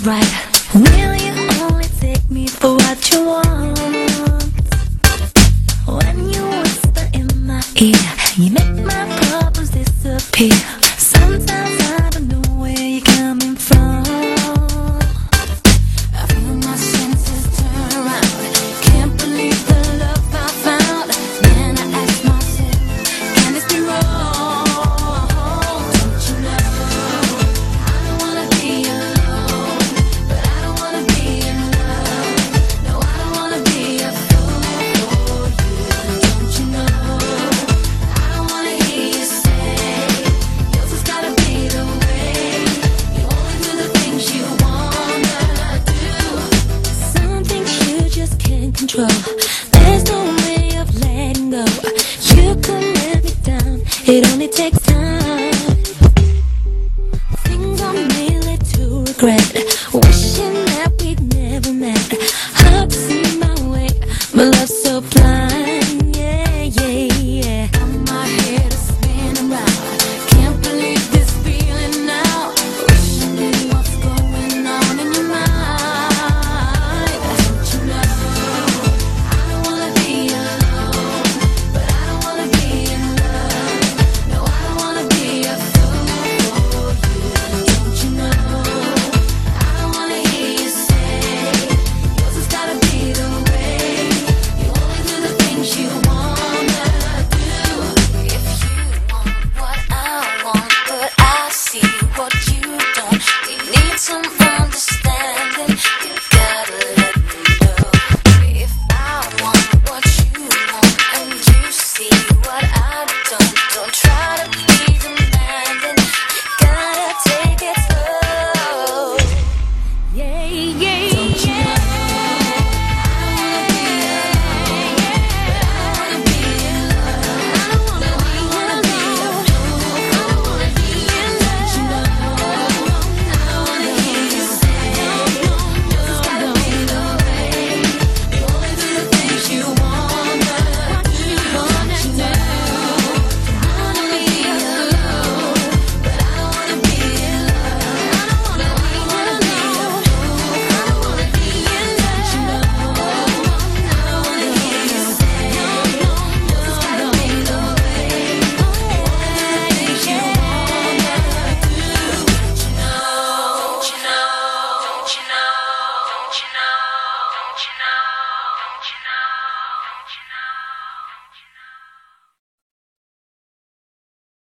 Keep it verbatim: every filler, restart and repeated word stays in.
right. Will you only take me for what you want? When you whisper in my ear, you make my problems disappear. Sometimes I don't know where you're coming from. I feel my senses turn around. Can't believe the love I found. Then I ask myself, can this be wrong? Don't you know I don't wanna be alone, but I don't wanna be in love. No, I don't wanna be a fool for you. Don't you know I don't wanna hear you say yours has gotta be the way. You only do the things you wanna do. Some things you just can't control. There's no way of letting go. You could let me down. It only takes